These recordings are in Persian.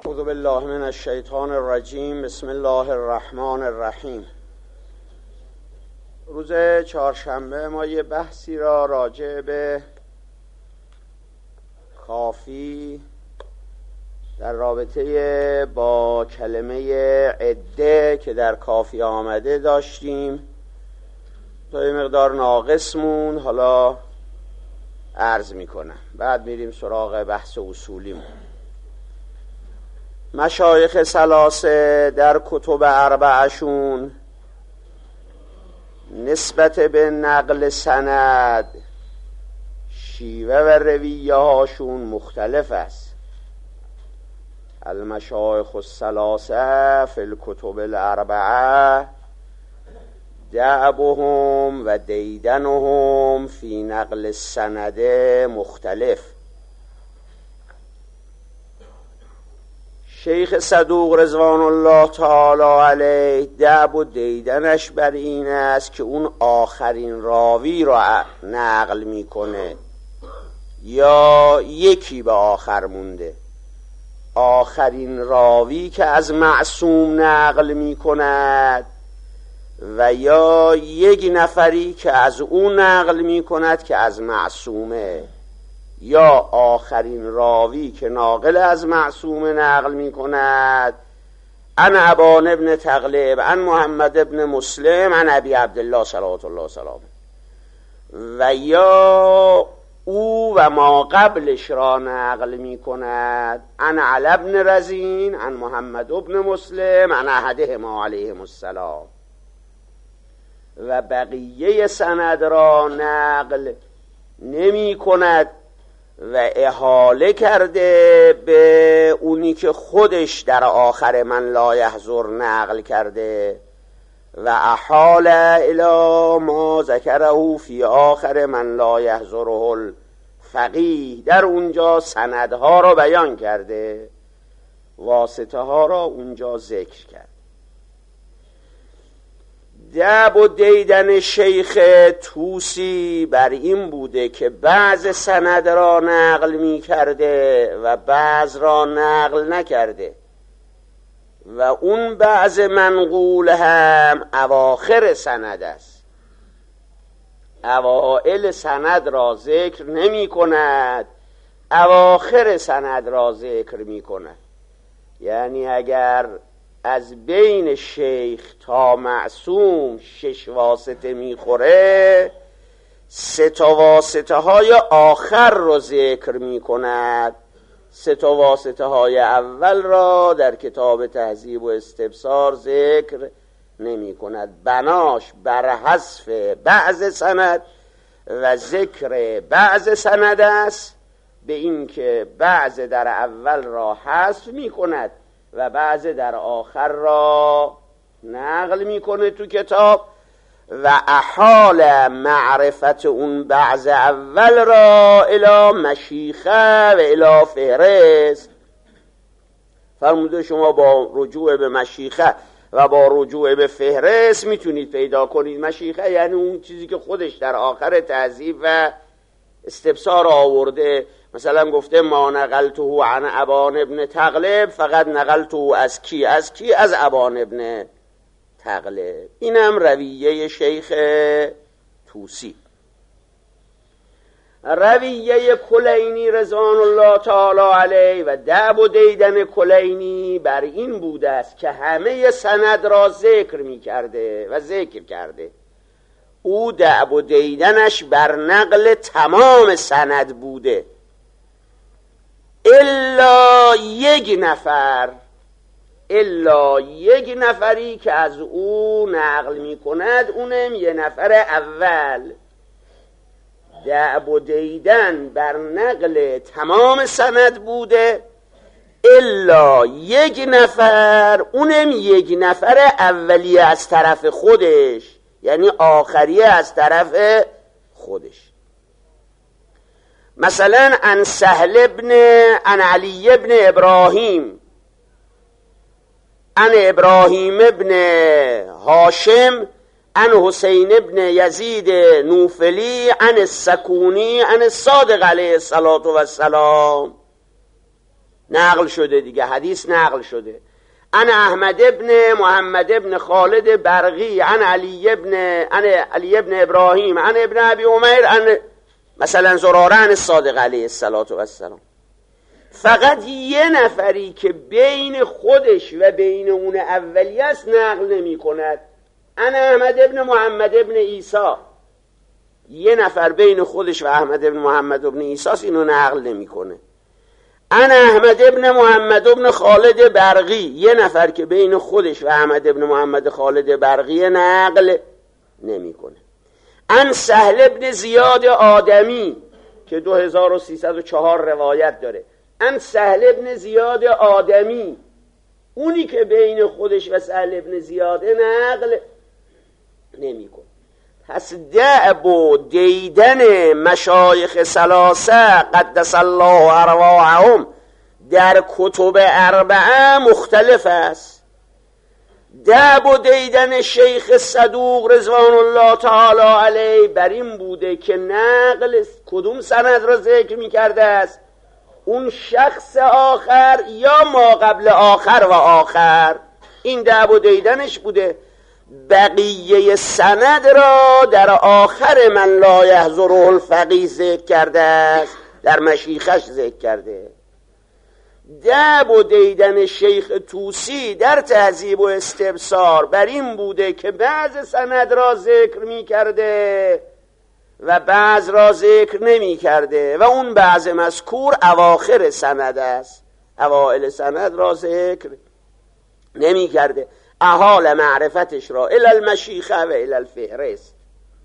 اعوذ بالله من الشیطان الرجیم. بسم الله الرحمن الرحیم. روز چهارشنبه ما یه بحثی را راجع به کافی در رابطه با کلمه عده که در کافی آمده داشتیم تا یه مقدار ناقص مون. حالا عرض میکنم، بعد میریم سراغ بحث اصولیمون. مشایخ ثلاثه در کتب اربعشون نسبت به نقل سند شیوه و رویه هاشون مختلف است. المشایخ الثلاثه فی الکتب الاربعه دأبهم و دیدنهم فی نقل السند مختلف. شیخ صدوق رضوان الله تعالی علیه دأب و دیدنش بر این است که اون آخرین راوی را نقل میکنه یا یکی به آخر مونده. آخرین راوی که از معصوم نقل میکند و یا یک نفری که از اون نقل میکند که از معصومه، یا آخرین راوی که ناقل از معصوم نقل می کند عن ابان ابن تغلب عن محمد ابن مسلم عن ابی عبدالله صلوات الله سلامه، و یا او و ما قبلش را نقل می کند عن علی ابن رزین عن محمد ابن مسلم عن احدهما علیهم السلام، و بقیه سند را نقل نمی کند و احاله کرده به اونی که خودش در آخر من لا یحضر نقل کرده و احال الی ما ذکره فی آخر من لا یحضره الفقیه، در اونجا سندها را بیان کرده، واسطه ها را اونجا ذکر کرد. دأب و دیدن شیخ طوسی بر این بوده که بعض سند را نقل می کرده و بعض را نقل نکرده، و اون بعض منقول هم اواخر سند است، اوائل سند را ذکر نمی کند، اواخر سند را ذکر می کند. یعنی اگر از بین شیخ تا معصوم 6 واسطه میخوره، 3 واسطه های آخر رو ذکر میکند، 3 واسطه های اول را در کتاب تهذیب و استبصار ذکر نمی کند. بناش بر حذف بعض سند و ذکر بعض سند است، به این که بعض در اول را حذف می کند و بعض در آخر را نقل میکنه تو کتاب، و احال معرفت اون بعض اول را الی مشیخه و الی فهرست. فرموده شما با رجوع به مشیخه و با رجوع به فهرست میتونید پیدا کنید. مشیخه یعنی اون چیزی که خودش در آخر تهذیب و استبصار آورده. مثلا گفته ما نقلته عن ابان ابن تغلب، فقط نقلته از کی؟ از ابان ابن تغلب. اینم رویه شیخ طوسی. رویه کلینی رضوان الله تعالی علیه و دأب و دیدن کلینی بر این بوده است که همه سند را ذکر می کرده و ذکر کرده. او دأب و دیدنش بر نقل تمام سند بوده، الا یک نفری که از او نقل می کند، اونم 1 نفر اول. دأب و دیدن بر نقل تمام سند بوده، الا 1 نفر، اونم 1 نفر اولیه از طرف خودش، یعنی آخریه از طرف خودش. مثلا عن سهل عن علی ابن ابراهیم عن ابراهیم ابن هاشم عن حسین ابن یزید نوفلی عن السکونی عن الصادق علیه الصلاة والسلام. نقل شده دیگه، حدیث نقل شده. عن احمد ابن محمد ابن خالد برقی عن علی ابن ابراهیم عن ابن ابی عمیر عن مثلا زراره عن الصادق علیه السلام. فقط یه نفری که بین خودش و بین اون اولیه است نقل نمی کند. عن احمد ابن محمد ابن عیسی، یه نفر بین خودش و احمد ابن محمد ابن عیسی اینو نقل نمی کنه. عن احمد ابن محمد ابن خالد برقی، یه نفر که بین خودش و احمد ابن محمد خالد برقی نقل نمی کنه. عن سهل ابن زیاد آدمی که 2304 روایت داره. عن سهل ابن زیاد آدمی، اونی که بین خودش و سهل ابن زیاد نقل نمی کنه. پس دعب و دیدن مشایخ ثلاثه قدس الله ارواحهم در کتب اربعه مختلف است. دعب و دیدن شیخ صدوق رضوان الله تعالی علیه بر این بوده که نقل کدوم سند را ذکر می کرده است؟ اون شخص آخر یا ما قبل آخر و آخر، این دعب و دیدنش بوده. بقیه سند را در آخر من لا یحضره الفقیه ذکر کرده است، در مشیخش ذکر کرده. دعب و دیدن شیخ طوسی در تهذیب و استبصار بر این بوده که بعض سند را ذکر می کرده و بعض را ذکر نمی کرده و اون بعض مذکور اواخر سند است، اوائل سند را ذکر نمی کرده. احال معرفتش را الی المشیخه و الی الفهرست.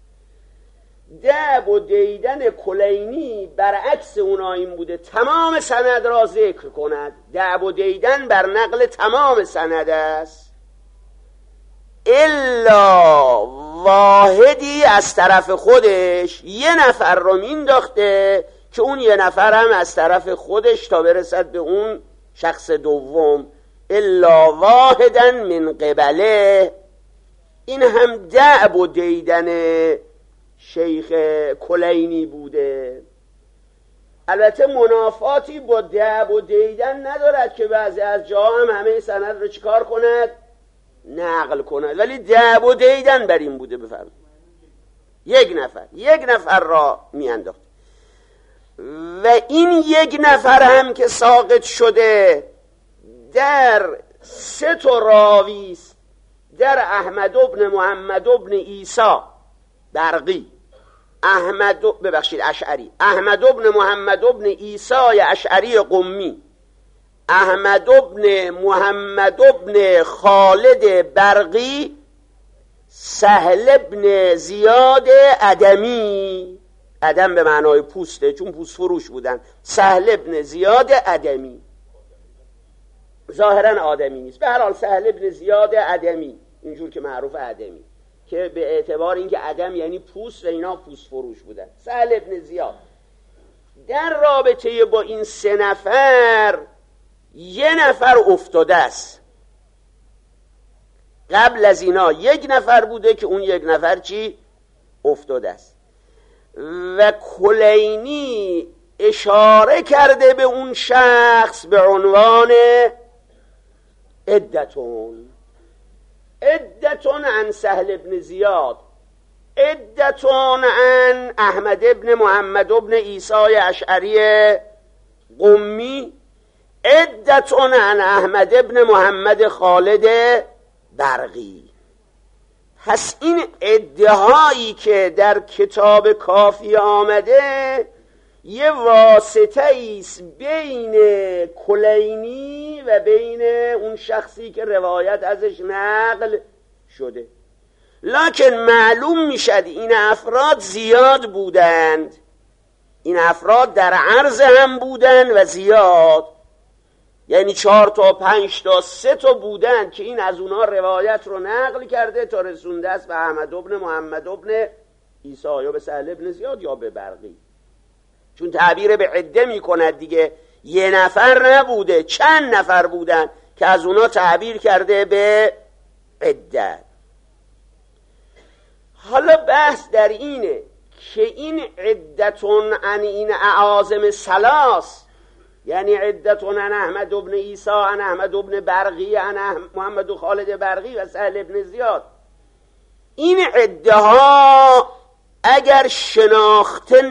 دعب و دیدن کلینی برعکس اونا این بوده تمام سند را ذکر کند. دعب و دیدن بر نقل تمام سند است، الا واحدی از طرف خودش یه نفر رو مینداخته که اون یه نفر هم از طرف خودش تا برسد به اون شخص دوم، الا واحدا من قبله. این هم دعب و دیدن شیخ کلینی بوده. البته منافاتی با دعب و دیدن ندارد که بعضی از جاها هم همه سند رو چیکار کند؟ نقل کند، ولی دعب و دیدن بر این بوده. بفرمایید یک نفر را میانداخت و این یک نفر هم که ساقط شده در 3 راوی است. در احمد ابن محمد ابن عیسی برقی، اشعری، احمد ابن محمد ابن عیسی اشعری قمی، احمد ابن محمد ابن خالد برقی، سهل ابن زیاد ادمی، ادم به معنای پوسته چون پوست فروش بودن، سهل ابن زیاد ادمی، ظاهرا آدمی نیست، به هر حال سهل ابن زیاد ادمی، اینجور که معروف ادمی، که به اعتبار اینکه ادم یعنی پوست و اینا پوست فروش بودن. سهل ابن زیاد در رابطه با این 3 نفر یه نفر افتاده است. قبل از اینا یک نفر بوده که اون یک نفر چی؟ افتاده است. و کلینی اشاره کرده به اون شخص به عنوان عدتون عن سهل ابن زیاد، عدتون عن احمد ابن محمد ابن عیسی اشعری قمی، عدتون عن احمد ابن محمد خالد برقی. پس این ادعایی که در کتاب کافی آمده یه واسطه ایست بین کلینی و بین اون شخصی که روایت ازش نقل شده، لکن معلوم میشد این افراد زیاد بودند، این افراد در عرض هم بودند و زیاد، یعنی 4 تا 5 تا 3 تا بودند که این از اونا روایت رو نقل کرده تا رسونده است به احمد ابن محمد ابن عیسی یا به سهل ابن زیاد یا به برقی. چون تعبیر به عده می کند دیگه، یه نفر نبوده، چند نفر بودن که از اونا تعبیر کرده به عده. حالا بحث در اینه که این عدتون عن این اعاظم ثلاث یعنی عدتون عن احمد ابن عیسی عن احمد ابن برقی عن محمد خالد برقی و سهل ابن زیاد. این عده ها اگر شناخته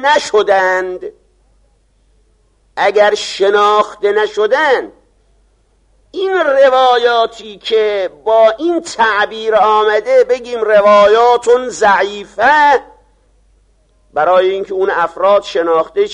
نشدند، این روایاتی که با این تعبیر آمده بگیم روایاتون ضعیفه، برای اینکه اون افراد شناخته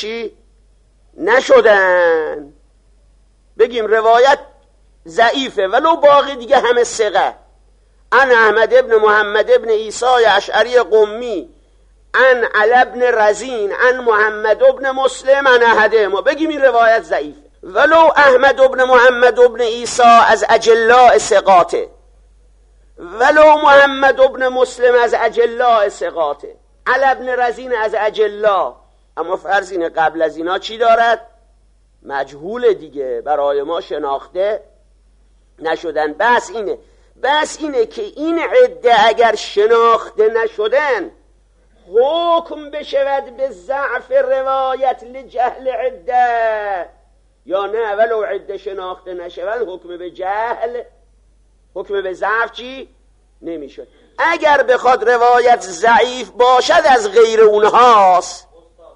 نشدن، بگیم روایت ضعیفه ولو باقی دیگه همه ثقه. عن احمد ابن محمد ابن عیسی اشعری قمی عن علی ابن رزین عن محمد ابن مسلم عن احدهما، بگیم این روایت ضعیفه ولو احمد ابن محمد ابن عیسی از اجلاء ثقاته، ولو محمد ابن مسلم از اجلاء ثقاته، علی ابن رزین از اجلاء. اما فرض اینه قبل از اینا چی دارد؟ مجهول دیگه، برای ما شناخته نشدن. بس اینه که این عده اگر شناخته نشدن حکم بشود به ضعف روایت لجهل عده، یا نه ولو عده شناخته نشود حکم به جهل، حکم به ضعف چی نمیشد. اگر بخواد روایت ضعیف باشد از غیر اونهاست.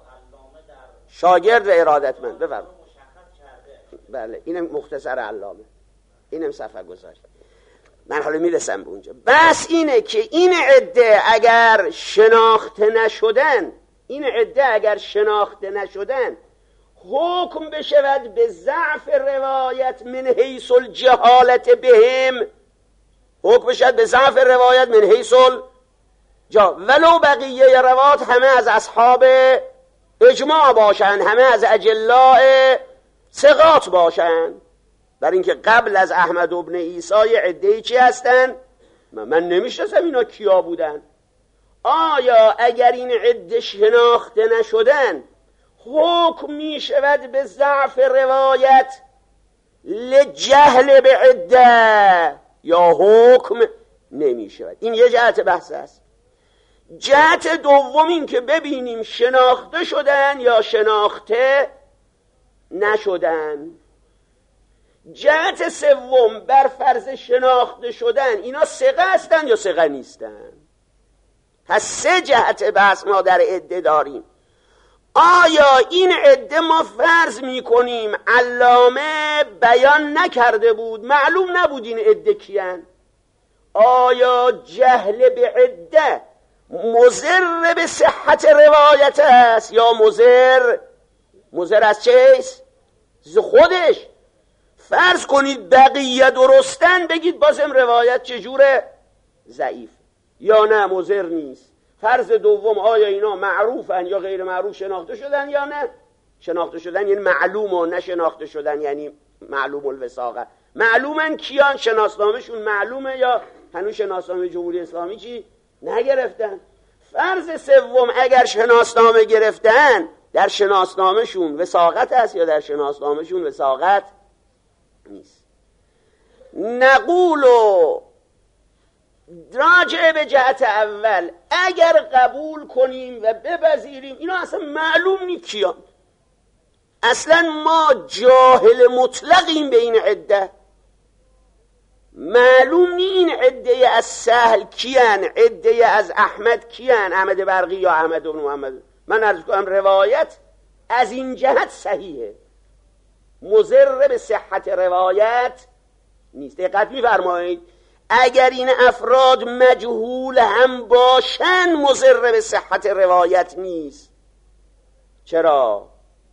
شاگرد ارادتمند بفرمایید. بله اینم مختصر علامه، اینم صفحه گذاری، من حالا میرسم به اونجا. بس اینه که این عده اگر شناخته نشدن حکم بشود به ضعف روایت من حیث الجهالت بهم، حکم بشود به ضعف روایت من حیث ولو بقیه روایات همه از اصحاب اجماع باشند، همه از اجلاء ثقات باشند. برای اینکه قبل از احمد ابن عیسی عده‌ای چی هستن؟ من نمیشناسم اینا کیا بودن. آیا اگر این عده شناخته نشدن حکم می شود به ضعف روایت لجهل به عده، یا حکم نمی شود؟ این یه جهت بحث است. جهت دوم این که ببینیم شناخته شدن یا شناخته نشدن. جهت سوم بر فرض شناخته شدن اینا ثقه هستن یا ثقه نیستن. پس سه جهت بحث ما در عده داریم. آیا این عده ما فرض میکنیم علامه بیان نکرده بود، معلوم نبود این عده کیان؟ آیا جهل به عده مضر به صحت روایت است یا مضر از چیست؟ خودش. فرض کنید بقیه درستن، بگید بازم روایت چجوره؟ ضعیف. یا نه مضر نیست. فرض دوم آیا اینا معروفن یا غیر معروف، شناخته شدن یا نه؟ شناخته شدن یعنی معلوم، و نه شناخته شدن یعنی معلوم الوثاقه. معلومن کیان؟ شناسنامهشون معلومه یا هنوز شناسنامه جمهوری اسلامی چی نگرفتن؟ فرض سوم اگر شناسنامه گرفتن، در شناسنامهشون وثاقت است یا در شناسنامهشون وثاقت نیست؟ نقولو راجع به جهت اول اگر قبول کنیم و بپذیریم اینا اصلا معلوم نیست کیان، اصلا ما جاهل مطلقیم به این عده، معلوم نی این عده از سهل کیان، عده از احمد کیان، احمد برقی یا احمد بن محمد. من عرض کنم روایت از این جهت صحیحه، مضر به صحت روایت نیست. دقت می‌فرمایید اگر این افراد مجهول هم باشن مضر به صحت روایت نیست. چرا؟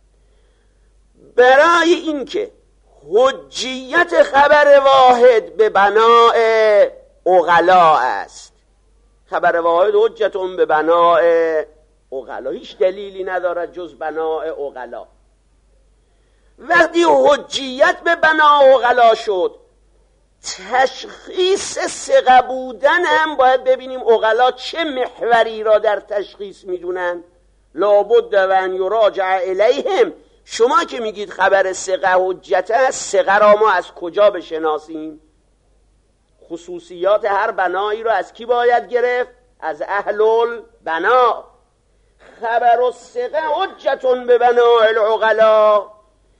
برای اینکه حجیت خبر واحد به بناء عقلا است. خبر واحد حجتون به بناء عقلا، هیچ دلیلی ندارد جز بناء عقلا. وقتی حجیت به بناء عقلا شد، تشخیص ثقه بودن هم باید ببینیم عقلا چه محوری را در تشخیص میدونن. لابد و ان یراجع الیهم. شما که میگید خبر ثقه حجت است، ثقه را ما از کجا بشناسیم؟ خصوصیات هر بنایی را از کی باید گرفت؟ از اهل البنا. خبر الثقه حجتون به بناء العقلا.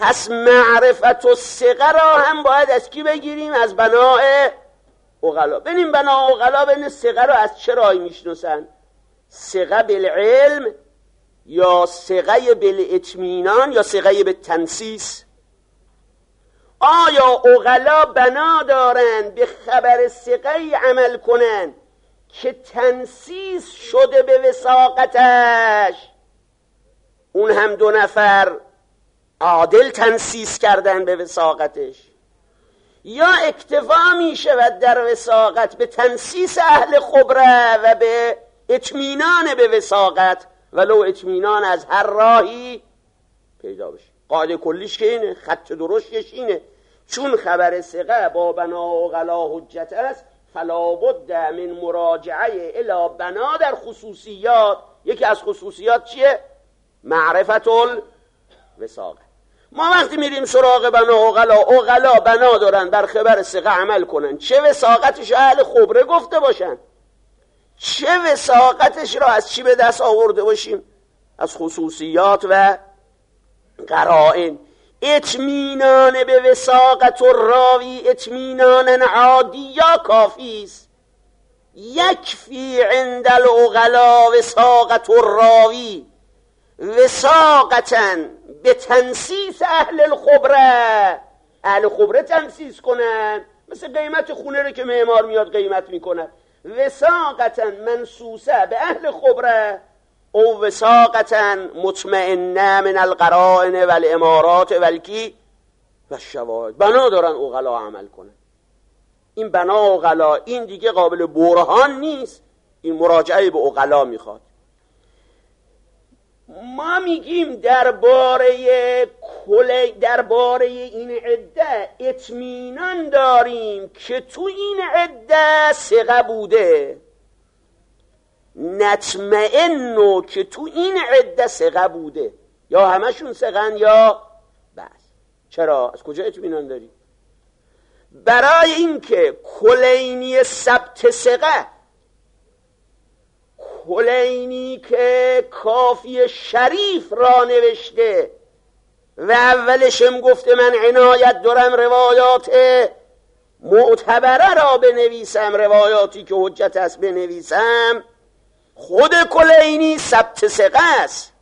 پس معرفت و ثقه را هم باید از کی بگیریم؟ از بناء عقلا. ببینیم بناء عقلا بین ثقه را از چه راهی میشناسن؟ ثقه بالعلم یا ثقه بالاطمینان یا ثقه بالتنسیس؟ آیا عقلا بنا دارند به خبر ثقه عمل کنند که تنسیس شده به وثاقتش، اون هم 2 نفر عادل تنسیس کردن به وثاقتش، یا اکتفا می شود در وثاقت به تنسیس اهل خبره و به اطمینان به وثاقت ولو اطمینان از هر راهی پیدا بشه؟ قاعده کلیش که اینه، خط درشتش اینه، چون خبر ثقه با بنا عقلا حجت است فلا بد من مراجعه الی بنا در خصوصیات. یکی از خصوصیات چیه؟ معرفت الوثاقه. ما وقتی میریم سراغ بنا عقلا بنا دارن بر خبر ثقه عمل کنن، چه وثاقتش اهل خبره گفته باشن، چه وثاقتش را از چی به دست آورده باشیم؟ از خصوصیات و قرائن. اطمینان به وثاقت الراوی اطمینان عادی یا کافی است؟ یکفی عند العقلا وثاقت الراوی وثاقتاً به تنسیس اهل الخبره. اهل خبره تنسیس کنن، مثل قیمت خونه رو که معمار میاد قیمت میکنه. وثاقتاً منسوسه به اهل خبره او وثاقتاً مطمئنه من القرائن والامارات والکی و الشواهد. بنا دارن عقلا عمل کنن. این بنا عقلا این دیگه قابل برهان نیست، این مراجعه به عقلا میخواد. ما میگیم درباره این عده اطمینان داریم که تو این عده ثقه بوده، نطمئنو که تو این عده ثقه بوده، یا همشون ثقن یا بس. چرا؟ از کجا اطمینان داریم؟ برای اینکه کلینی ثبت ثقه، کلینی که کافی شریف را نوشته و اولشم گفته من عنایت دارم روایات معتبره را بنویسم، روایاتی که حجت است بنویسم، خود کلینی ثبت ثقه است.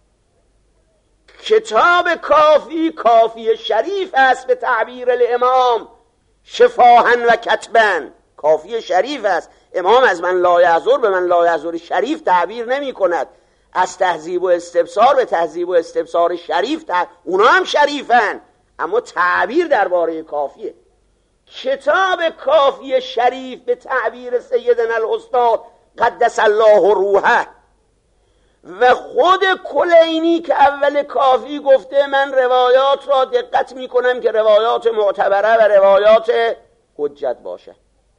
کتاب کافی شریف است به تعبیر الامام شفاهن و کتبن. کافی شریف است. امام از من لا یعذر به من لا یعذر شریف تعبیر نمی کند، از تهذیب و استبصار به تهذیب و استبصار شریف اونا هم شریفن، اما تعبیر درباره کافیه. کتاب کافی شریف به تعبیر سیدنا الاستاد قدس الله روحه و خود کلینی که اول کافی گفته من روایات را دقت می کنم که روایات معتبره و روایات حجت باشه.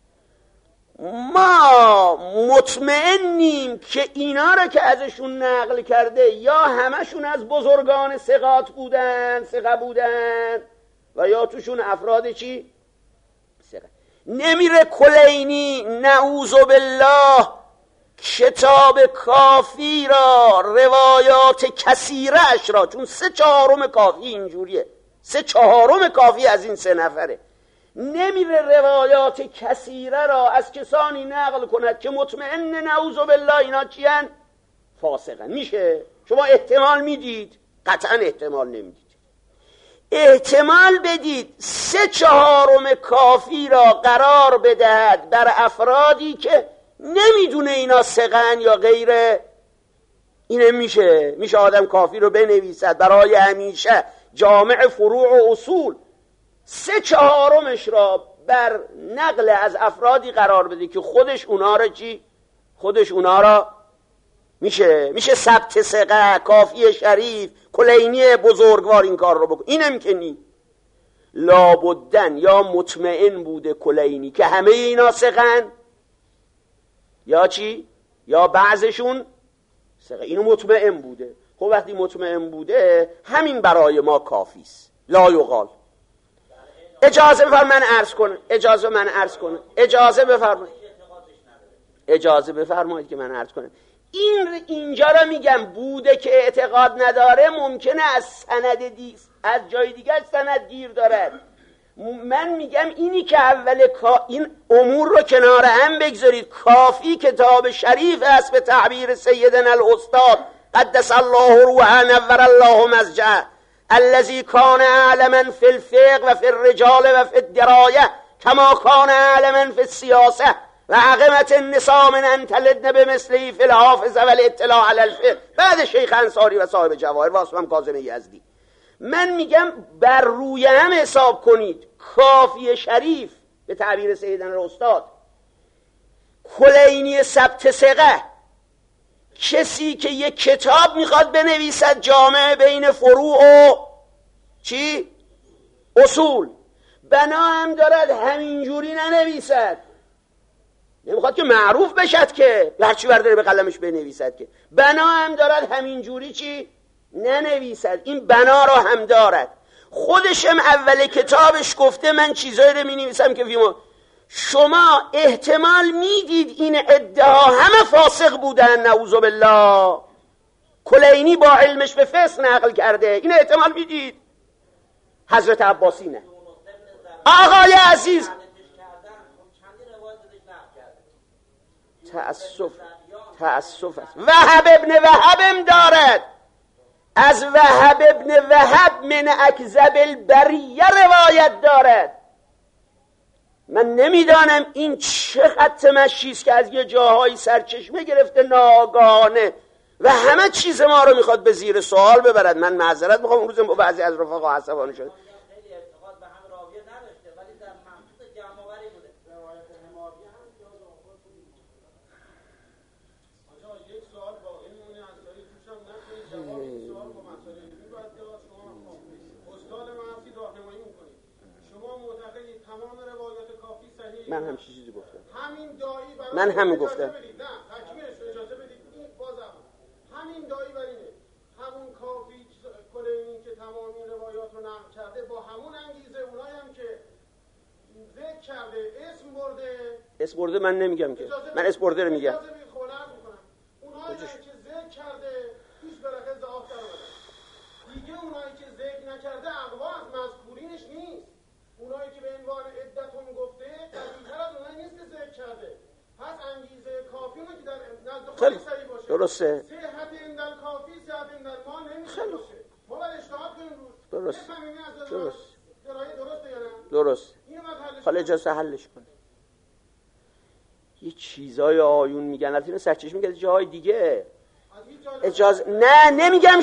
ما مطمئنیم که اینا را که ازشون نقل کرده یا همشون از بزرگان ثقات بودن، ثقه بودن، و یا توشون افراد چی؟ ثقه. نمیره کلینی نعوذ بالله کتاب کافی را روایات کثیره اش را، چون 3/4 کافی اینجوریه، 3/4 کافی از این 3 نفره، نمیره روایات کثیره را از کسانی نقل کند که مطمئن نعوذ بالله اینا چیان؟ فاسقن. میشه؟ شما احتمال میدید؟ قطعا احتمال نمیدید. احتمال بدید 3/4 کافی را قرار بدهد بر افرادی که نمیدونه اینا ثقن یا غیره. اینه میشه آدم کافی رو بنویسد برای همیشه جامع فروع و اصول، 3/4 را بر نقل از افرادی قرار بده که خودش اونا را میشه ثبت ثقه، کافی شریف، کلینی بزرگوار این کار رو بکن. اینم که نی لابدن یا مطمئن بوده کلینی که همه اینا ثقن یا چی؟ یا بعضشون ثقه. اینو مطمئن بوده. خب وقتی مطمئن بوده همین برای ما کافی است. لا یقال. اجازه بفرمایید من عرض کنم. اجازه بفرمایید که من عرض کنم. اینجا را میگم بوده که اعتقاد نداره ممکنه از از جای دیگر سند گیر دارد. من میگم اینی که اول این امور رو کنار هم بگذارید. کافی کتاب شریف است به تعبیر سیدنا الاستاد قدس الله روحه نور الله مضجعه الذي كان عالما في الفقه و في الرجال و في الدرايه كما كان عالما في السياسه و عقمت النساء من ان تلدن بمثله في الحافظ و الاطلاع على الفقه. بعد شیخ انصاری و صاحب جواهر و اسلام کاظم یزدی. من میگم بر روی هم حساب کنید. کافی شریف به تعبیر سیدنا الاستاد، کلینی ثبت ثقه، کسی که یک کتاب میخواد بنویسد جامع بین فروع و اصول، بنا هم دارد همینجوری ننویسد. نمیخواد که معروف بشد که هرچی برداره به قلمش بنویسد، که بنا هم دارد همینجوری ننویسد. این بنا را هم دارد. خودشم اول کتابش گفته من چیزایی رو مینویسم که شما احتمال میدید این ادعا همه فاسق بودن، نعوذ بالله. کلینی با علمش به فسق نقل کرده، این احتمال میدید. حضرت عباسی نه. آقای عزیز تأسف است. وهب ابن وهبم دارد، از وهب ابن وهب من اکذب البریه روایت دارد. من نمیدانم این چه خط مشیست که از یه جاهایی سرچشمه گرفته ناگهانه و همه چیز ما رو میخواد به زیر سوال ببرد. من معذرت میخوام، اون روز با بعضی از رفقا عصبانی شد. من هم چیزی گفتم. من هم گفتم. نه تکمیلش اجازه بدید. این بازم همین دایی بر اینه. همون کافی کلینی که تمام این روایات رو نقل کرده با همون انگیزه، اونایی هم که ذکر کرده اسم برده من نمیگم که، من اسم برده رو میگم. اونایی که ذکر کرده هیچ برکت ضعاف در آورده. دیگه اونایی که ذکر نکرده اقوا از مذکورینش نیست. اونایی که به عنوان عدتون گفته قوی‌تر از اونایی نیست که ذکر کرده. پس انگیزه کافی اونه که در نزد خودی صحیح باشه. درسته. صحت اندل کافی، صحت اندل ما نمیشه باشه. ما باید اجتهاد کنیم روش. درست. درست. درسته یا نه؟ درست. حالا اجازه حلش کنه. یه چیزای آیون میگن، البته سرچشمه میگه جاهای دیگه. اجازه نه، نمیگم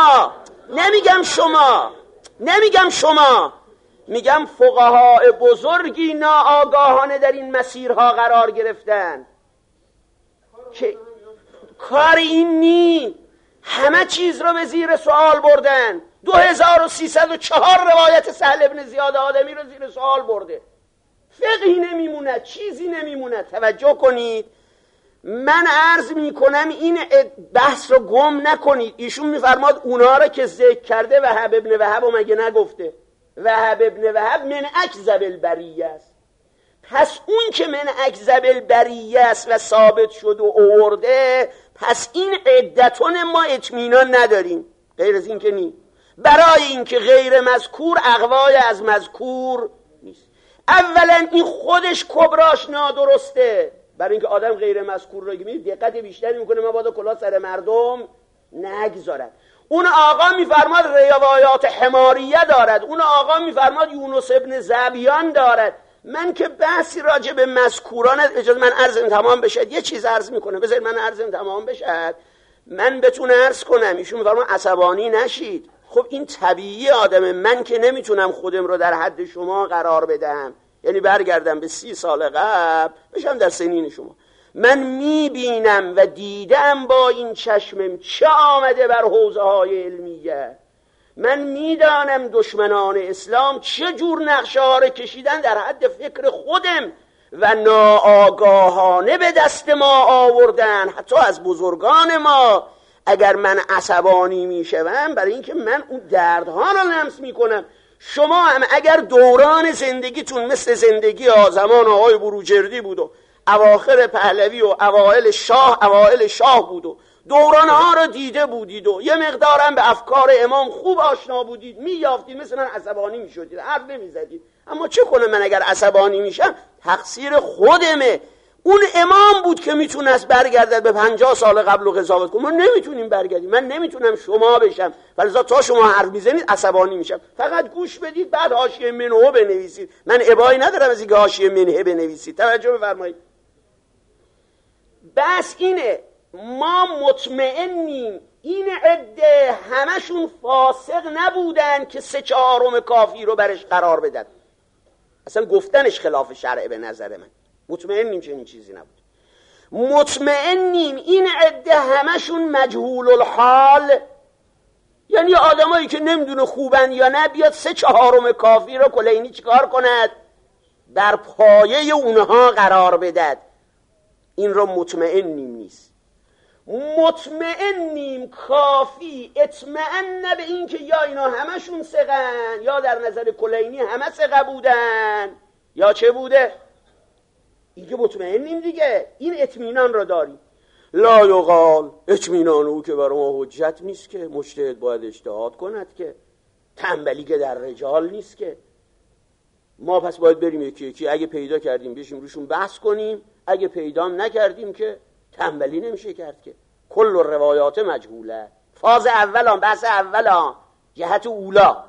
شما میگم فقهای بزرگی ناآگاهانه در این مسیرها قرار گرفتن که کار این نی، همه چیز رو به زیر سوال بردن. 2304 روایت سهل ابن زیاد آدمی رو زیر سوال برده. فقهی نمیموند، چیزی نمیموند. توجه کنید، من عرض میکنم این بحث رو گم نکنید. ایشون میفرماد اونا رو که ذکر کرده وهب ابن وهب و مگه نگفته؟ وهب ابن وهب من اکذب البریه است. پس اون که من اکذب البریه است و ثابت شد و آورده، پس این عدتون ما اطمینان نداریم. غیر از این که نی، برای این که غیر مذکور اقوای از مذکور نیست. اولا این خودش کبراش نادرسته، برای اینکه آدم غیر مذکور رو میگه دقت بیشتری میکنه، مبادا کلاه سر مردم نگذارد. اون آقا میفرماد روایات حماریه دارد، اون آقا میفرماد یونس ابن زبیان دارد. من که بحثی راجع به مذکوران، اجازه من عرضم تمام بشد، یه چیز عرض میکنه، بذارید من عرضم تمام بشد من بتونه عرض کنم. ایشون میفرماد عصبانی نشید. خب این طبیعی آدمه، من که نمیتونم خودم رو در حد شما قرار بدم، یعنی برگردم به 30 سال قبل بشم در سنین شما. من میبینم و دیدم با این چشمم چه آمده بر حوزه های علمیه. من میدانم دشمنان اسلام چه جور نقشه ها رو کشیدن در حد فکر خودم و ناآگاهانه به دست ما آوردن، حتی از بزرگان ما. اگر من عصبانی میشوم برای اینکه من اون دردها رو لمس میکنم. شما هم اگر دوران زندگیتون مثل زندگی زمان آقای بروجردی بود و اواخر پهلوی و اوائل شاه بود و دورانها رو دیده بودید و یه مقدارم به افکار امام خوب آشنا بودید، میافتید، مثلا عصبانی میشدید، حرف نمیزدید. اما چه کنم من اگر عصبانی میشم تقصیر خودمه. اون امام بود که میتونست برگردد به 50 سال قبل و قضاوت کنه. ما نمیتونیم برگردیم، من نمیتونم شما بشم، فلذا تا شما حرف میزنید عصبانی میشم. فقط گوش بدید، بعد حاشیه منه بنویسید. من ابایی ندارم از اینکه حاشیه منه بنویسید. توجه بفرمایید. بس اینه، ما مطمئنیم این عده همشون فاسق نبودن که 3/4 کافی رو برش قرار بدن. اصلا گفتنش خلاف شرع به نظر من. مطمئنیم چنین چیزی نبود. مطمئنیم این عده همشون مجهول الحال، یعنی آدمایی که نمیدونه خوبن یا نه، بیاد 3/4 کافی رو کلینی چیکار کند؟ در پایه اونها قرار بدد. این رو مطمئنیم نیست. مطمئنیم کافی اطمئن به این که یا اینا همشون ثقن، یا در نظر کلینی همه ثقه بودن، یا چه بوده؟ این که مطمئنیم دیگه، این اطمینان را داریم. لا یقال، اطمینان او که برای ما حجت نیست که، مجتهد باید اجتهاد کند که، تنبلی که در رجال نیست که. ما پس باید بریم یکی یکی، اگه پیدا کردیم بشیم روشون بحث کنیم، اگه پیدا نکردیم که تنبلی نمیشه کرد که. کل روایات مجهوله. فاز اولان، بحث اولان، جهت اولا.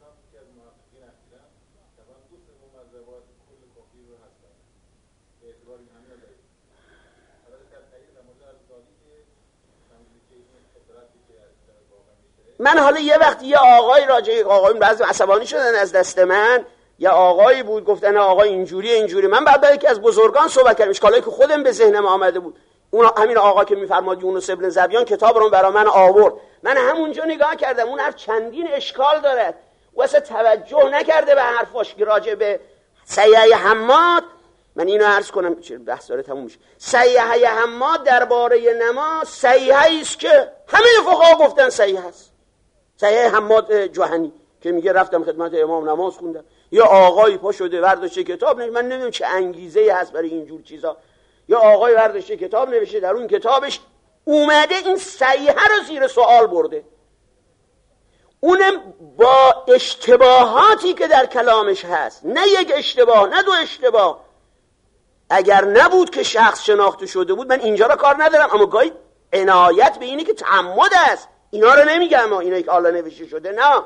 من حالا یه وقت یه آقای راجعه آقایون بعضی عصبانی شدن از دست من، یه آقایی بود گفتن آقا اینجوری من بعد یکی از بزرگان صحبت کردم، اشکالی که خودم به ذهنم آمده بود. اون همین آقا که میفرماد یونس ابن زبیان کتاب رو برای من آورد، من همونجا نگاه کردم، اون حرف چندین اشکال دارد و اصلا توجه نکرده به حرفاش که راجع به سیحه حماد. من اینو عرض کنم چه بحث داره تموم میشه. سیحه حماد درباره نماز صحیحی است که همه فقها گفتن صحیح است. صحیح حماد جهنی که میگه رفتم خدمت امام نماز خوندم، یا آقایی پا شده برداشته کتاب نوشته، من نمیدونم چه انگیزه‌ای هست برای اینجور چیزا، یا آقای برداشته کتاب نوشته، در اون کتابش اومده این صحیحه رو زیر سوال برده، اونم با اشتباهاتی که در کلامش هست، نه یک اشتباه نه دو اشتباه. اگر نبود که شخص شناخته شده بود من اینجا را کار ندارم، اما گاهی عنایت به اینه که تعمد است. اینا رو نمیگم، اینا که حالا نوشته شده نه.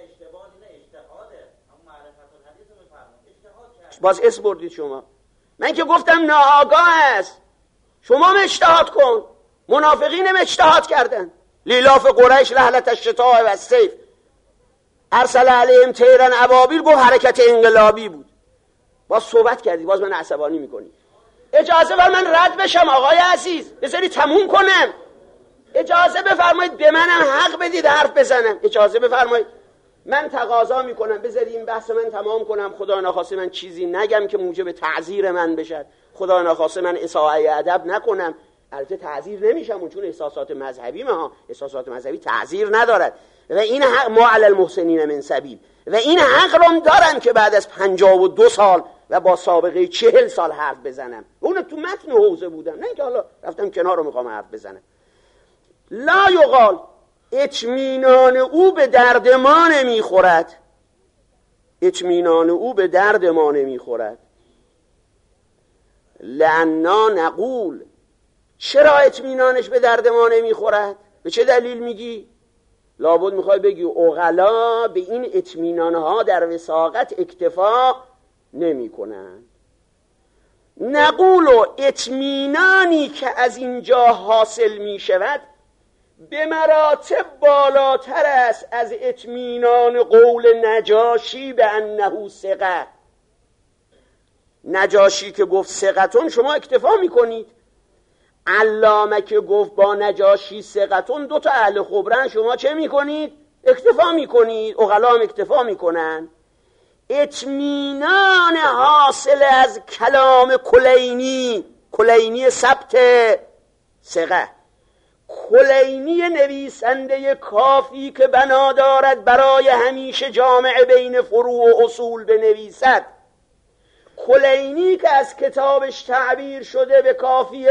باز اسم بردید شما. من که گفتم ناآگاه است، شما هم اجتهاد کن. منافقین هم اجتهاد کردن. لیلاف قریش رحلت الشتاء و الصیف ارسل علیهم طیرا ابابیل، گفت حرکت انقلابی بود. باز صحبت کردی، باز من عصبانی میکنی. اجازه بر من رد بشم آقای عزیز، بذاری تموم کنم. اجازه بفرمایید به منم حق بدید حرف بزنم. اجازه بفرمایید. من تقاضا میکنم بذاری این بحث من تمام کنم. خدا نخواسته من چیزی نگم که موجب تعذیر من بشد. خدا نخواسته من اساءه ادب نکنم. البته تعذیر نمیشم چون احساسات مذهبی ما، احساسات مذهبی تعذیر ندارد و این حق ما علی المحسنین من سبیل، و این حق رو دارم که بعد از 52 سال و با سابقه 40 سال حرف بزنم. اون تو متن حوزه بودم، نه که حالا رفتم کنار رو میخوام حرف بزنم. لا یقال، اطمینان او به درد ما نمیخورد. اطمینان او به درد ما نمیخورد. لعنا نقول، چرا اطمینانش به درد ما نمیخورد؟ به چه دلیل میگی؟ لابد میخوای بگی عقلا به این اطمینانها در وثاقت اکتفا نمی کنند. نقول و اطمینانی که از اینجا حاصل می شود به مراتب بالاتر است از اطمینان قول نجاشی به انه ثقه. نجاشی که گفت ثقتون شما اکتفا می کنید. علامه که گفت با نجاشی ثقتون، 2 تا اهل خبرن، شما چه می کنید؟ اکتفا می کنید. عقلا هم اکتفا می کنن. اطمینان حاصل از کلام کلینی ثبت ثقه، کلینی نویسنده کافی که بنا دارد برای همیشه جامع بین فروع و اصول بنویسد، کلینی که از کتابش تعبیر شده به کافی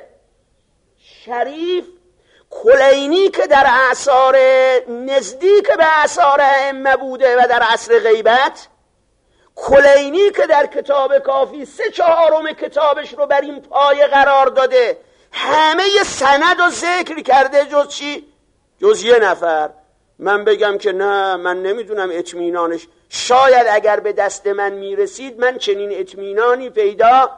شریف، کلینی که در اعصار نزدیک به اعصار ائمه بوده و در عصر غیبت، کلینی که در کتاب کافی 3/4 کتابش رو بر این پایه قرار داده، همه سند و ذکر کرده جز چی؟ جز یه نفر. من بگم که نه، من نمیدونم اطمینانش، شاید اگر به دست من میرسید من چنین اطمینانی پیدا،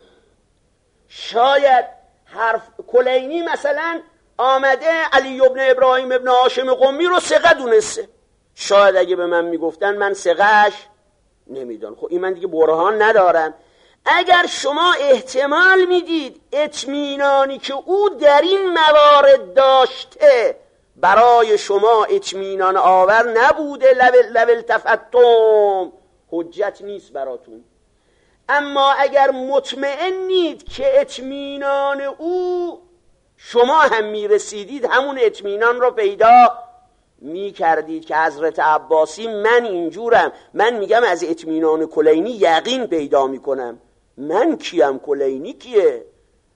شاید حرف کلینی مثلا آمده علی ابن ابراهیم ابن هاشم قمی رو ثقه دونسته، شاید اگه به من میگفتن من ثقه‌اش نمیدونم. خب این من دیگه برهان ندارم. اگر شما احتمال میدید اطمینانی که او در این موارد داشته برای شما اطمینان آور نبوده، لول تفتم، حجت نیست براتون. اما اگر مطمئنید که اطمینان او شما هم میرسیدید، همون اطمینان رو پیدا میکردید که حضرت عباسی من اینجورم، من میگم از اطمینان کلینی یقین پیدا میکنم. من کیم؟ کلینی کیه؟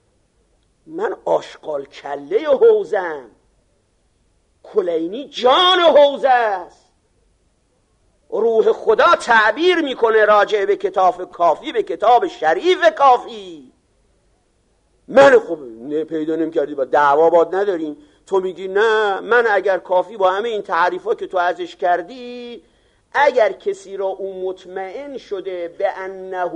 من آشغال کله حوزم، کلینی جان حوزه است. روح خدا تعبیر میکنه راجع به کتاب کافی، به کتاب شریف کافی. من خب پیدا نمی‌کردی، با دعوا باد نداریم. تو میگی نه، من اگر کافی با همه این تعریفا که تو ازش کردی، اگر کسی را اون مطمئن شده به انه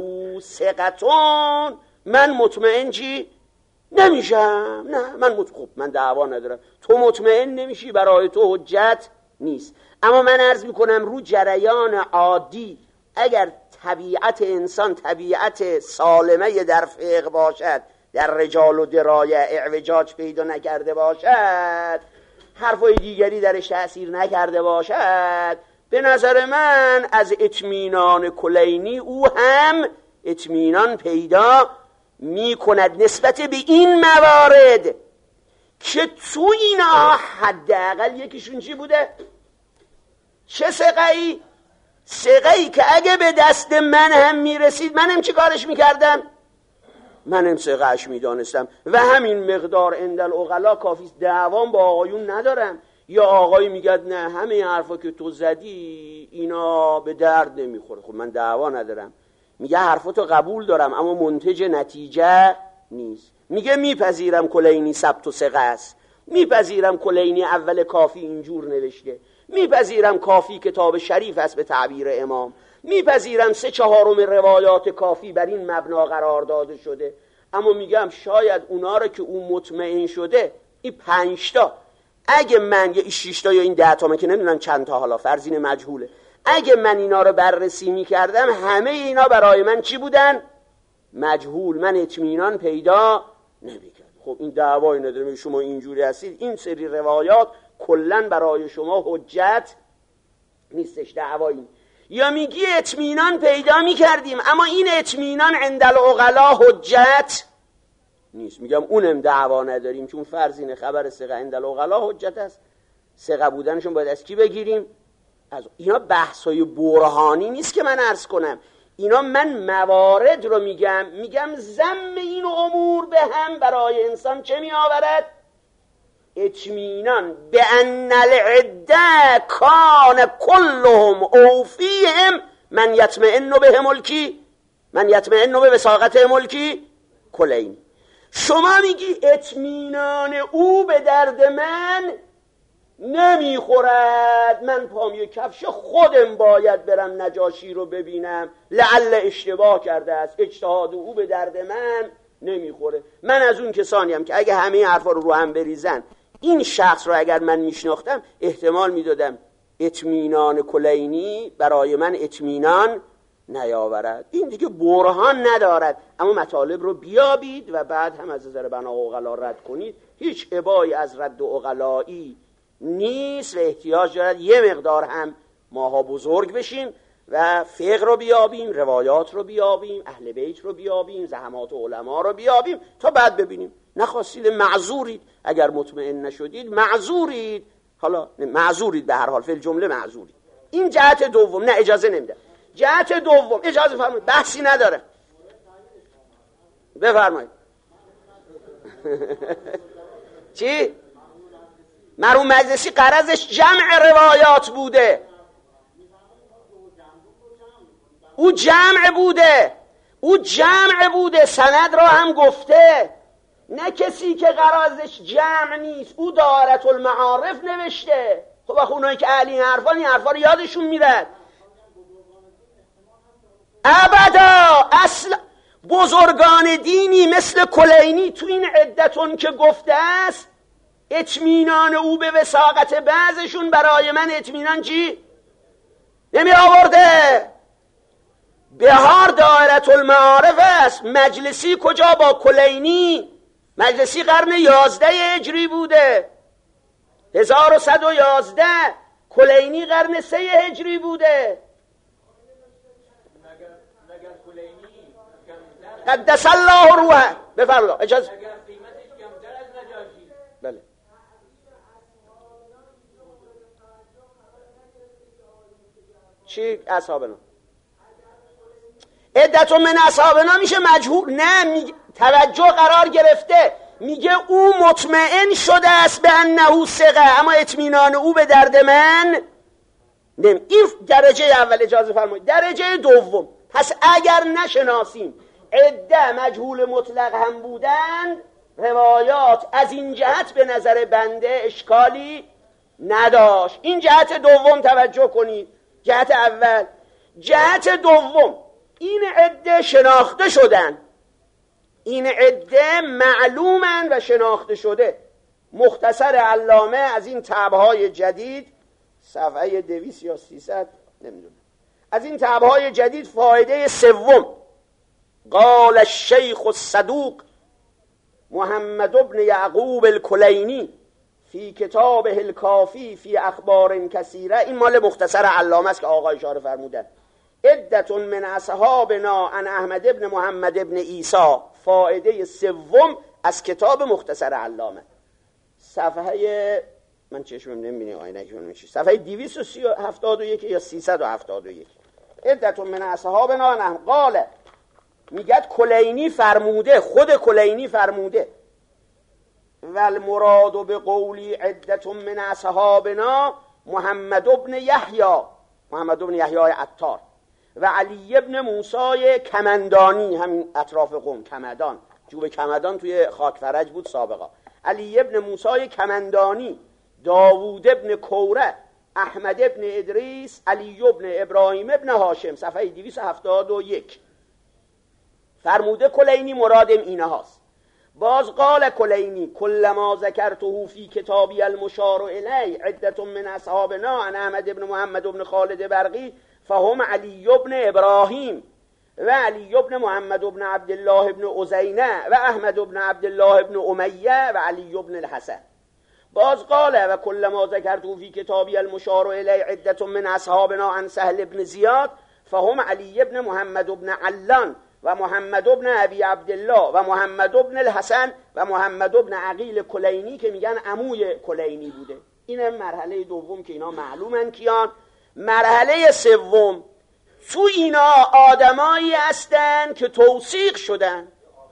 ثقتون، من مطمئن چی؟ نمیشم. نه من خب من دعوا ندارم، تو مطمئن نمیشی، برای تو حجت نیست. اما من عرض میکنم رو جریان عادی اگر طبیعت انسان طبیعت سالمه در فقه باشد، در رجال و درایه اعوجاج پیدا نکرده باشد، حرفای دیگری درش تأثیر نکرده باشد، به نظر من از اطمینان کلینی او هم اطمینان پیدا می کند نسبت به این موارد که تو اینا حداقل یکیشون چی بوده؟ چه ثقه‌ای؟ ثقه‌ای که اگه به دست من هم میرسید منم چی کارش میکردم؟ منم ثقه‌اش میدانستم و همین مقدار عندل عقلا کافی. دعوام با آقایون ندارم. یا آقایی میگه نه همه این حرفا که تو زدی اینا به درد نمیخوره، خب من دعوا ندارم. میگه حرفاتو قبول دارم اما منتج نتیجه نیست. میگه میپذیرم کلینی ثبت و ثقه است، میپذیرم کلینی اول کافی اینجور نوشته، میپذیرم کافی کتاب شریف است به تعبیر امام، میپذیرم 3/4 روایات کافی بر این مبنا قرار داده شده. اما میگم شاید اونا رو که اون مطمئن شده، این 5 تا، اگه من یا این 6 تا یا این 10 تا، من که نمیدونم چند تا، حالا فرضین مجهوله، اگه من اینا رو بررسی میکردم همه اینا برای من چی بودن؟ مجهول. من اطمینان پیدا نمیکردم. خب این دعوایی نداره، شما اینجوری هستید، این سری روایات کلن برای شما حجت نیستش، دعوایی. یا میگی اطمینان پیدا میکردیم اما این اطمینان عندل عقلا حجت نیست. میگم اونم دعوا نداریم، چون فرضین خبر ثقه عندل عقلا حجت است. ثقه بودنشون باید از کی بگیریم؟ از اینا. بحثای برهانی نیست که من عرض کنم، اینا من موارد رو میگم ضم این امور به هم برای انسان چه میآورد؟ اطمینان به ان العده کان کلهم اوفیهم من یطمئن به ملکی، من یطمئن به وثاقت ملکی کلین. شما میگی اطمینان او به درد من نمیخورد، من پام یک کفش خودم باید برم نجاشی رو ببینم، لعل اشتباه کرده است، اجتهاد او به درد من نمیخوره. من از اون کسانیم که اگه همه حرفا رو هم بریزن، این شخص رو اگر من میشناختم احتمال میدادم اطمینان کلینی برای من اطمینان نیاورد. این دیگه برهان ندارد. اما مطالب رو بیابید و بعد هم از نظر بنا و عقلا رد کنید. هیچ ابایی از رد و عقلایی نیست و احتیاج دارد یه مقدار هم ماها بزرگ بشیم و فقه رو بیابیم، روایات رو بیابیم، اهل بیت رو بیابیم، زحمات علما رو بیابیم تا بعد ببینیم. نخواستید معذورید، اگر مطمئن نشدید معذورید. حالا معذورید، به هر حال فی الجمله معذورید. این جهت دوم. نه اجازه نمیدم. جهت دوم اجازه فرمایید، بحثی نداره. بفرمایید. چی؟ مرحوم مجلسی غرضش جمع روایات بوده، او جمع بوده، سند را هم گفته، نه کسی که غرضش جمع نیست. او دائرة المعارف نوشته. خب اونایی که اهل این حرفا رو یادشون میرد. ابدا. اصل بزرگان دینی مثل کلینی تو این عدتون که گفته است، اطمینان او به وثاقت بعضشون برای من اطمینان چی؟ نمی آورده. بهار دائرة المعارف است. مجلسی کجا با کلینی؟ مجلسی قرن 11 هجری بوده، 1111. کلینی قرن 3 هجری بوده. قدس الله روحه. بفرمایید اجازه. بله. چی اصحابنا؟ عدت من اصحابنا میشه مجهول. نه، توجه قرار گرفته. میگه او مطمئن شده است به انه ثقه، اما اطمینان او به درد من این درجه اول. اجازه فرمایید. درجه دوم، پس اگر نشناسیم عده مجهول مطلق هم بودند، روایات از این جهت به نظر بنده اشکالی نداشت. این جهت دوم توجه کنید. جهت اول. جهت دوم، این عده شناخته شدن، این عده معلومن و شناخته شده. مختصر علامه از این طبعهای جدید، صفحه 200 یا 300 نمیدونم، از این طبعهای جدید فایده سوم، قال الشیخ الصدوق محمد بن یعقوب الکلینی فی کتابه الکافی فی اخبار کثیره. این مال مختصر علامه است که آقا اشاره فرمودن. عدت من اصحابنا عن احمد بن محمد بن عیسی. فایده سوم از کتاب مختصر علامه، صفحه من چشمم نمیبینه آینه من میشه، صفحه 271 یا 371. عدت من اصحابنا قال، میگه کلینی فرموده، خود کلینی فرموده، والمراد به قولی عدت من اصحابنا محمد بن یحیی عطار و علی ابن موسی کمندانی، همین اطراف قم، کمدان، جوب کمدان توی خاک فرج بود سابقا. علی ابن موسی کمندانی، داوود ابن کوره، احمد ابن ادریس، علی ابن ابراهیم ابن هاشم، صفحه 271. فرموده کلینی مرادم اینه هاست. باز قال کلینی کلما ذکرته فی کتابی المشار الی عدت من اصحابنا عن احمد ابن محمد ابن خالد برقی فهم علی ابن ابراهیم و علی ابن محمد ابن عبدالله ابن عزینه و احمد ابن عبدالله ابن امیه و علی ابن الحسن. باز قال و کلما ذکرته فی کتابی المشار الی عدت من اصحابنا عن سهل ابن زیاد فهم علی ابن محمد ابن علان و محمد ابن ابی عبدالله و محمد ابن الحسن و محمد ابن عقیل کلینی که میگن عموی کلینی بوده. این مرحله دوم که اینا معلومن کیان. مرحله سوم، تو اینا آدمایی هستن که توثیق شدن.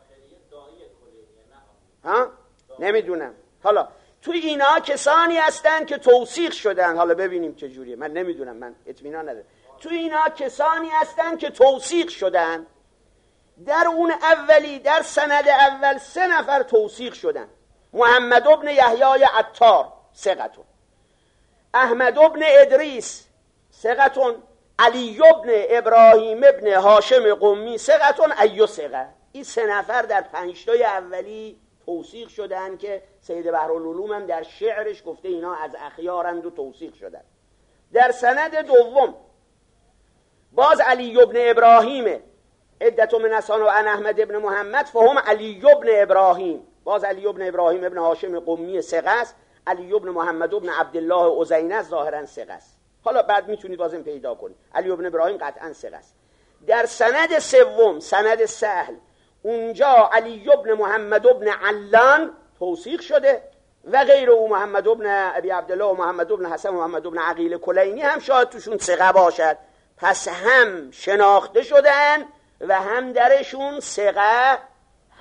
ها؟ نمیدونم. حالا تو اینا کسانی هستن که توثیق شدن. حالا ببینیم چه جوریه، من نمیدونم، من اطمینان ندارم. تو اینا کسانی هستن که توثیق شدن. در اون اولی، در سند اول 3 نفر توثیق شدن. محمد ابن یحیی عطار ثقتون، احمد ابن ادریس ثقتون، علی ابن ابراهیم ابن هاشم قمی ثقتون ایو ثقه. این 3 نفر در 5 تای اولی توثیق شدن که سید بحرالعلوم هم در شعرش گفته اینا از اخیارند و توثیق شدن. در سند دوم باز علی ابن ابراهیم عدت من اصحابنا و عن احمد ابن محمد فهم علی ابن ابراهیم، باز علی ابن ابراهیم ابن هاشم قمی ثقه است، علی ابن محمد ابن عبدالله عزینه ظاهرا ثقه است. حالا بعد میتونید بازم پیدا کنید. علی ابن ابراهیم قطعا ثقه است. در سند سوم، سند سهل، اونجا علی ابن محمد ابن علان توثیق شده و غیر او محمد ابن ابی عبدالله و محمد ابن حسن و محمد ابن عقیل کلینی هم شاید توشون ثقه باشد. پس هم شناخته شدن و هم درشون ثقه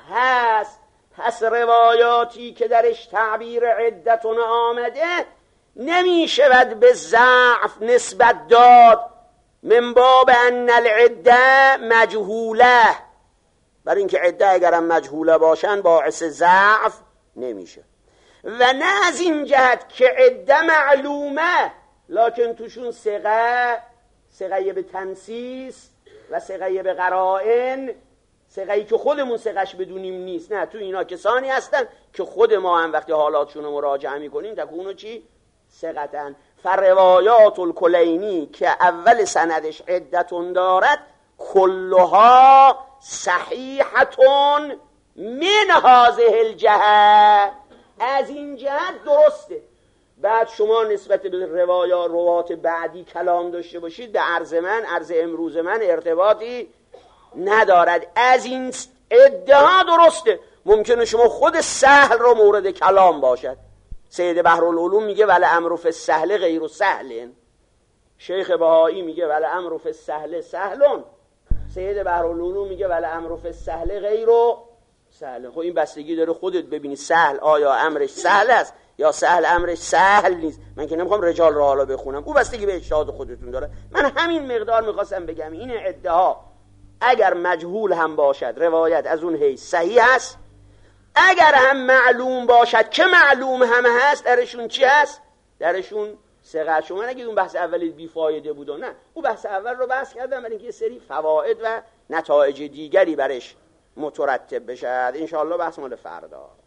هست. پس روایاتی که درش تعبیر عدتون آمده نمی شود به ضعف نسبت داد، من باب ان العده مجهوله، برای اینکه عده اگرم مجهوله باشن باعث ضعف نمیشه. و نه از این جهت که عده معلومه لکن توشون ثقه به تنسیس و ثقه به قرائن، ثقه‌ای که خودمون ثقه‌اش بدونیم نیست. نه، تو اینا کسانی هستن که خود ما هم وقتی حالاتشون رو مراجعه میکنیم تکونو چی؟ ثقتن. فروایات الکلینی که اول سندش عدتون دارد کلها صحیحتون من هذه الجهه، از این جهت درسته. بعد شما نسبت به روات بعدی کلام داشته باشید، به عرض امروز من ارتباطی ندارد. از این ادعا درسته. ممکنه شما خود سهل رو مورد کلام باشد. سید بحرالعلوم میگه ول امر فی السهل غیر سهل، شیخ بهایی میگه ول امر فی السهل سهلون، سید بحرالعلوم میگه ول امر فی السهل غیر سهل. خب این بستگی داره خودت ببینی سهل آیا امرش سهل است یا سهل امرش سهل نیست. من که نمیخوام رجال را حالا بخونم، او بستگی به اجتهاد خودتون داره. من همین مقدار میخواستم بگم این ادعا اگر مجهول هم باشد روایت از اون حیث صحیح است، اگر هم معلوم باشد که معلوم هم هست درشون چی هست؟ درشون ثقه. شما نگید اون بحث اولی بیفایده بود و نه، اون بحث اول رو بحث کردم برای اینکه یه سری فواید و نتایج دیگری برش مترتب بشد. انشاءالله بحث مال فردا.